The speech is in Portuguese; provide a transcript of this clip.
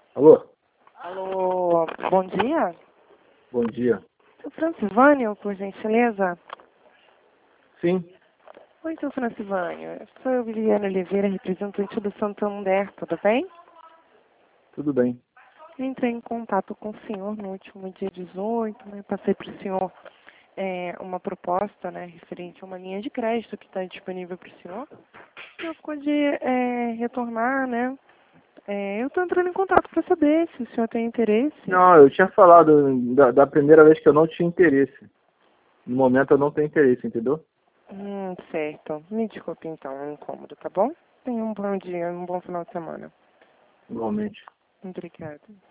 Alô? Alô, bom dia. Bom dia. Seu Francivânio, por gentileza? Sim, Oi, seu Francivânio. Eu sou eu, Viviane Oliveira, representante do Santander, tudo bem? tudo bem. Eu entrei em contato com o senhor no último dia 18, né? Passei para o senhor uma proposta, né, referente a uma linha de crédito que está disponível para o senhor. O senhor pode retornar, né? Eu estou entrando em contato para saber se o senhor tem interesse. Não, eu tinha falado da primeira vez que eu não tinha interesse. No momento eu não tenho interesse, entendeu? Certo. Me desculpe então, é um incômodo, tá bom? Tenha um bom dia, um bom final de semana. Igualmente. Obrigada.